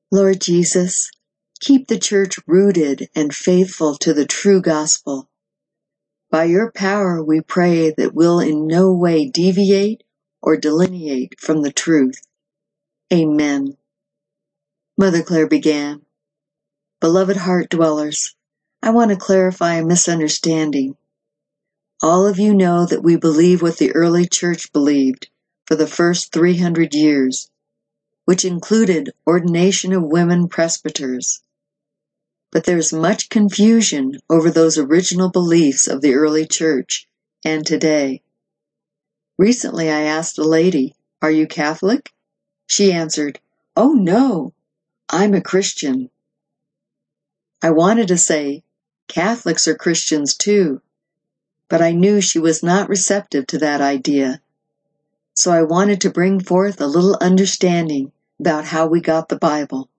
Lord Jesus, keep the church rooted and faithful to the true gospel. By your power we pray that we'll in no way deviate or delineate from the truth. Amen. Mother Clare began, Beloved heart dwellers, I want to clarify a misunderstanding. All of you know that we believe what the early church believed for the first 300 years, which included ordination of women presbyters. But there's much confusion over those original beliefs of the early church and today. Recently I asked a lady, Are you Catholic? She answered, Oh no, I'm a Christian. I wanted to say, Catholics are Christians too, but I knew she was not receptive to that idea. So I wanted to bring forth a little understanding about how we got the Bible.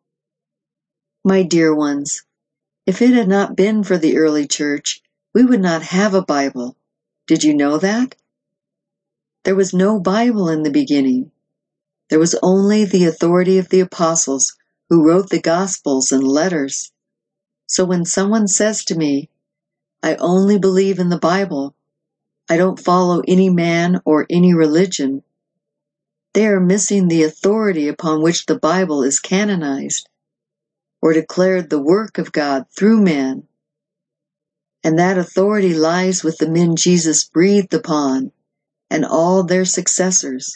My dear ones, if it had not been for the early church, we would not have a Bible. Did you know that? There was no Bible in the beginning. There was only the authority of the apostles who wrote the Gospels and letters. So when someone says to me, I only believe in the Bible, I don't follow any man or any religion, they are missing the authority upon which the Bible is canonized, or declared the work of God through man. And that authority lies with the men Jesus breathed upon, and all their successors.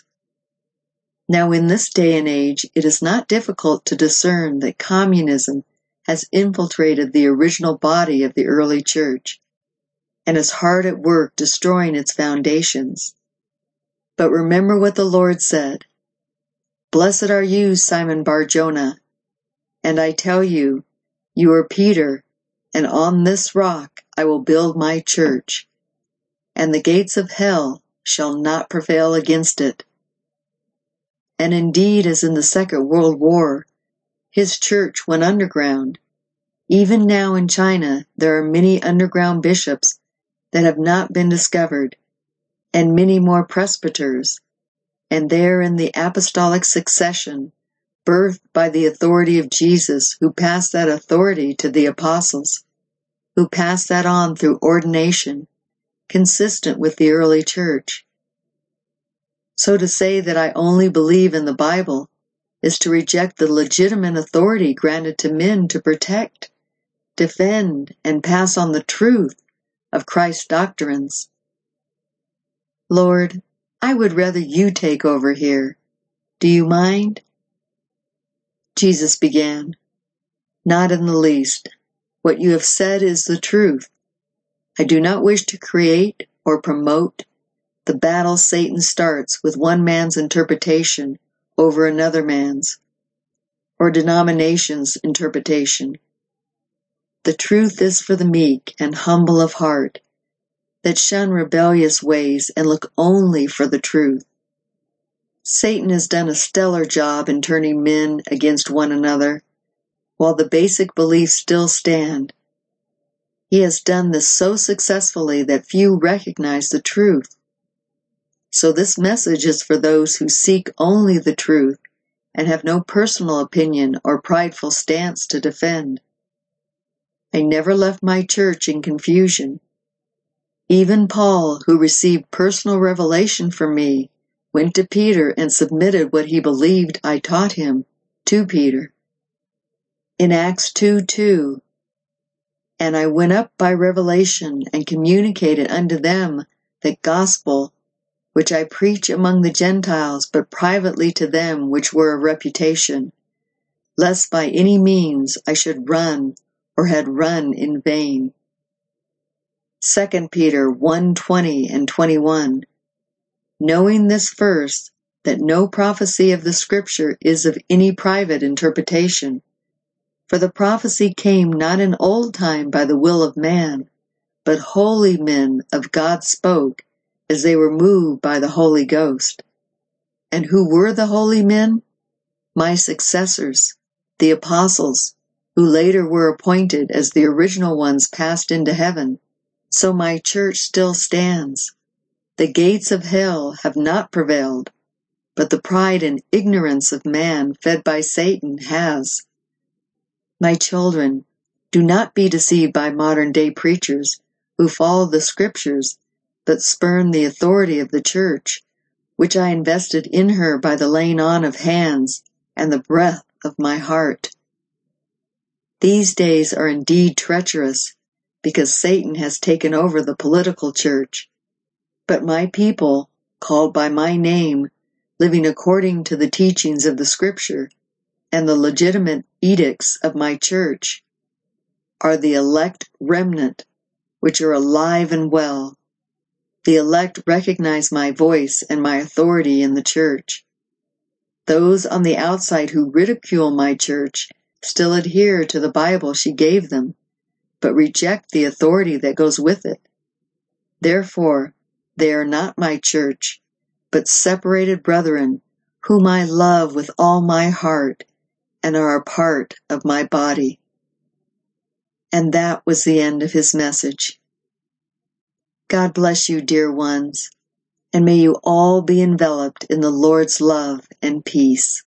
Now in this day and age, it is not difficult to discern that communism has infiltrated the original body of the early church, and is hard at work destroying its foundations. But remember what the Lord said, Blessed are you, Simon Bar-Jonah, and I tell you, you are Peter, and on this rock I will build my church, and the gates of hell shall not prevail against it. And indeed, as in the Second World War, his church went underground. Even now in China, there are many underground bishops that have not been discovered, and many more presbyters, and there in the apostolic succession, birthed by the authority of Jesus, who passed that authority to the apostles, who passed that on through ordination, consistent with the early church. So to say that I only believe in the Bible is to reject the legitimate authority granted to men to protect, defend, and pass on the truth of Christ's doctrines. Lord, I would rather you take over here. Do you mind? Jesus began, Not in the least. What you have said is the truth. I do not wish to create or promote the battle Satan starts with one man's interpretation over another man's, or denomination's interpretation. The truth is for the meek and humble of heart, that shun rebellious ways and look only for the truth. Satan has done a stellar job in turning men against one another, while the basic beliefs still stand. He has done this so successfully that few recognize the truth. So this message is for those who seek only the truth and have no personal opinion or prideful stance to defend. I never left my church in confusion. Even Paul, who received personal revelation from me, went to Peter and submitted what he believed I taught him to Peter. In Acts 2:2, And I went up by revelation and communicated unto them the gospel which I preach among the Gentiles, but privately to them which were of reputation, lest by any means I should run or had run in vain. 2 Peter 1:20 and 21. Knowing this first, that no prophecy of the Scripture is of any private interpretation. For the prophecy came not in old time by the will of man, but holy men of God spoke, as they were moved by the Holy Ghost. And who were the holy men? My successors, the apostles, who later were appointed as the original ones passed into heaven. So my church still stands. The gates of hell have not prevailed, but the pride and ignorance of man fed by Satan has. My children, do not be deceived by modern-day preachers who follow the Scriptures but spurn the authority of the Church, which I invested in her by the laying on of hands and the breath of my heart. These days are indeed treacherous, because Satan has taken over the political church. But my people, called by my name, living according to the teachings of the Scripture and the legitimate edicts of my church, are the elect remnant, which are alive and well. The elect recognize my voice and my authority in the church. Those on the outside who ridicule my church still adhere to the Bible she gave them, but reject the authority that goes with it. Therefore, they are not my church, but separated brethren, whom I love with all my heart, and are a part of my body. And that was the end of his message. God bless you, dear ones, and may you all be enveloped in the Lord's love and peace.